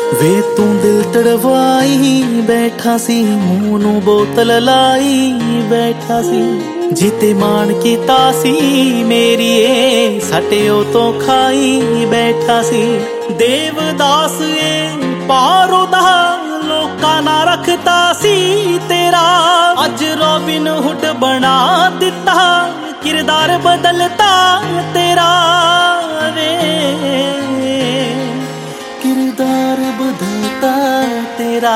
वे तू दिल तड़वाई बैठा सी, मूंह नू बोतल लाई बैठा सी। जीते मान कीता सी मेरी सटियो तो खाई बैठा सी। देवदास पारो दा लोका ना रखता सी तेरा, अज रॉबिन हुड बना दिता, किरदार बदलता तेरा वे, किरदार बदलता तेरा।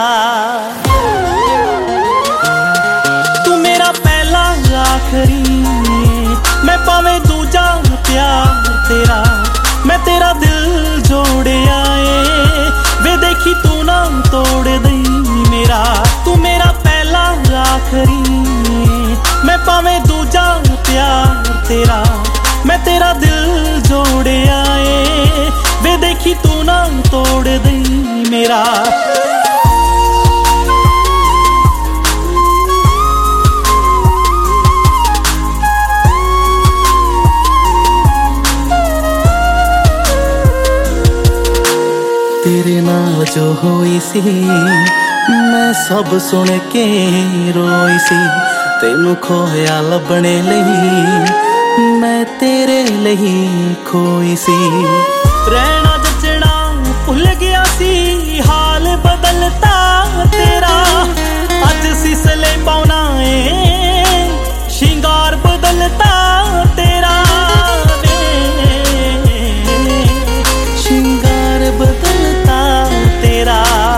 तू मेरा पहला आखरी, मैं पावे दूजा प्यार तेरा, मैं तेरा दिल जोड़े आए वे, देखी तू ना तोड़ दई मेरा। तू मेरा पहला आखरी, मैं पावे दूजा प्यार तेरा, मैं तेरा दिल जोड़े आए वे, देखी तू ना तोड़ दई मेरा। तेरे नाल जो होई सी मैं सब सुन के रोई सी, तेनू खोया लभने लई मैं तेरे लई खोई सी। रहना जचना भुल गया सी, हाल बदलता तेरा, अज सिसले पाउना शिंगार बदलता तेरा वे, शिंगार बदलता तेरा।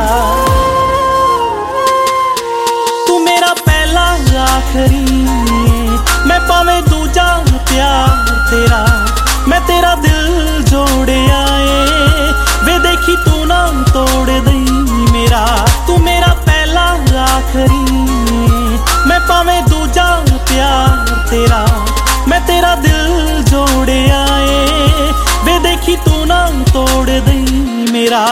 तू मेरा पहला आखरी, मैं पावे दूजा प्यार तेरा, मैं तेरा दिल जोड़े आए वे, देखी तू ना तोड़ दई मेरा। तू मेरा पहला आखरी, मैं पावे दूजा प्यार तेरा, मैं तेरा दिल जोड़े आए वे, देखी तू ना तोड़ दई मेरा।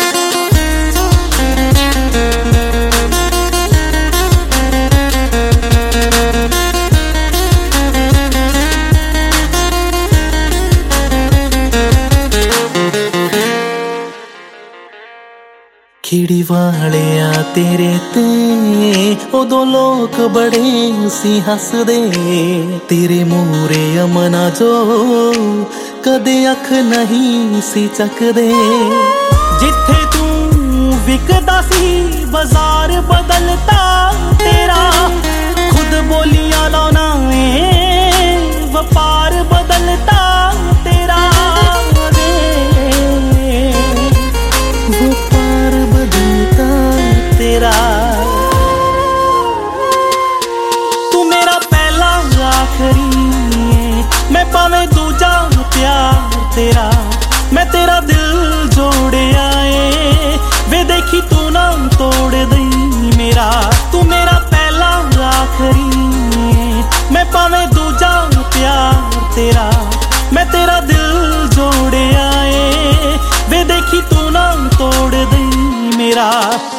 खिड़ी वाले आ तेरे ते उदों लोग बड़े सी हसदे, तेरे मूरे अमना जो कदे अख नहीं सी चकदे। जिथे तू विकदा सी बाजार बदलता तेरा, खुद बोलियां लाना व्यापार बदलता तेरा वे, व्यापार बदलता तेरा। तू मेरा पहला आखरी, मैं पावे दूजा प्यार तेरा, मैं तेरा दिल जोड़े आए वे, देखी तू ना तोड़ दई मेरा। तू मेरा पहला आखरी, मैं पावे दूजा प्यार तेरा, मैं तेरा दिल जोड़े आए वे, देखी तू ना तोड़ दई मेरा।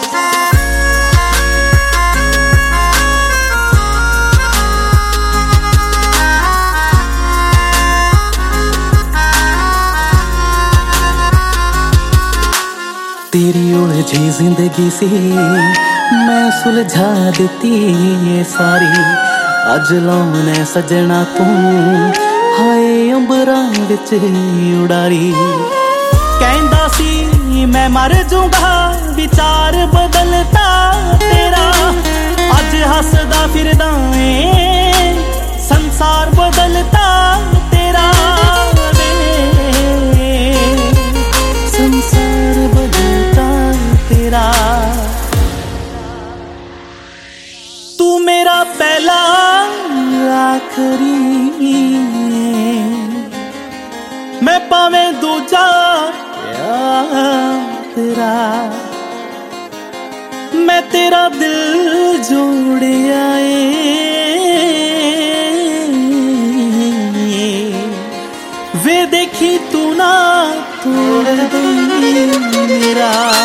तेरी उलझी जिंदगी सी मैं सुलझा देती ये सारी, अज लाउने सजना तू हाय अंबरां विच उड़ारी। कहंदा सी मैं मर जूंगा, विचार बदलता तेरा, अज हसदा फिरदा संसार बदलता तेरा वे, संसार बदलता तेरा। तू मेरा पहला आखरी, मैं पावे दूजा तेरा, मैं तेरा दिल जोड़े आए वे, देखी तू ना तोड़ दई मेरा।